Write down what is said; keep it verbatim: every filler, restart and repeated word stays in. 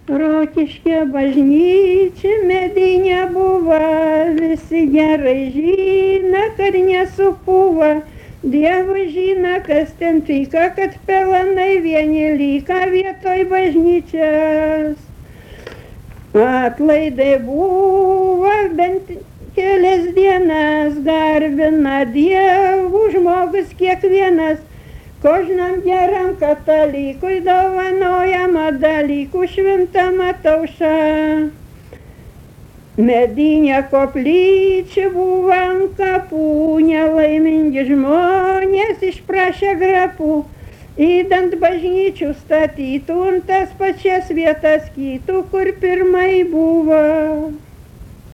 Rokiškė bažnyčia medinė buvo, visi gerai žino, kad nesupuva. Dievas žino, kas ten tyka, kad pelenai vieni lyka vietoj bažnyčios. Atlaidai buvo bent kelias dienas, garbina Dievų žmogus kiekvienas. Kožnam geram katalikui dovanojama dalykų šventama tauša. Medinė koplyčia buvo ant kapų, nelaimingi žmonės išprašė grapų. Įdant bažnyčių statytų ant tas pačias vietas kitų, kur pirmai buvo.